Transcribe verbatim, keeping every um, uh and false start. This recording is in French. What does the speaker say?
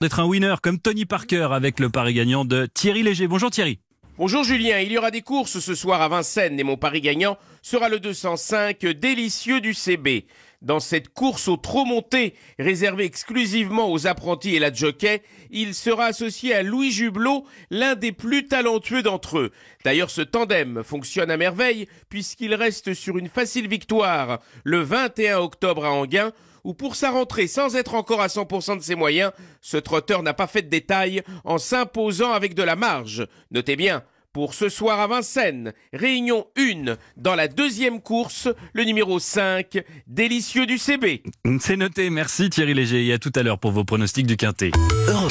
D'être un winner comme Tony Parker avec le pari gagnant de Thierry Léger. Bonjour Thierry. Bonjour Julien, il y aura des courses ce soir à Vincennes et mon pari gagnant sera le deux cent cinq Délicieux du C B. Dans cette course au trot monté, réservée exclusivement aux apprentis et la jockey, il sera associé à Louis Jubelot, l'un des plus talentueux d'entre eux. D'ailleurs, ce tandem fonctionne à merveille puisqu'il reste sur une facile victoire le vingt et un octobre à Enghien, où pour sa rentrée sans être encore à cent pour cent de ses moyens, ce trotteur n'a pas fait de détail en s'imposant avec de la marge. Notez bien, pour ce soir à Vincennes, réunion un, dans la deuxième course, le numéro cinq, Délicieux du C B. C'est noté, merci Thierry Léger et à tout à l'heure pour vos pronostics du Quintet.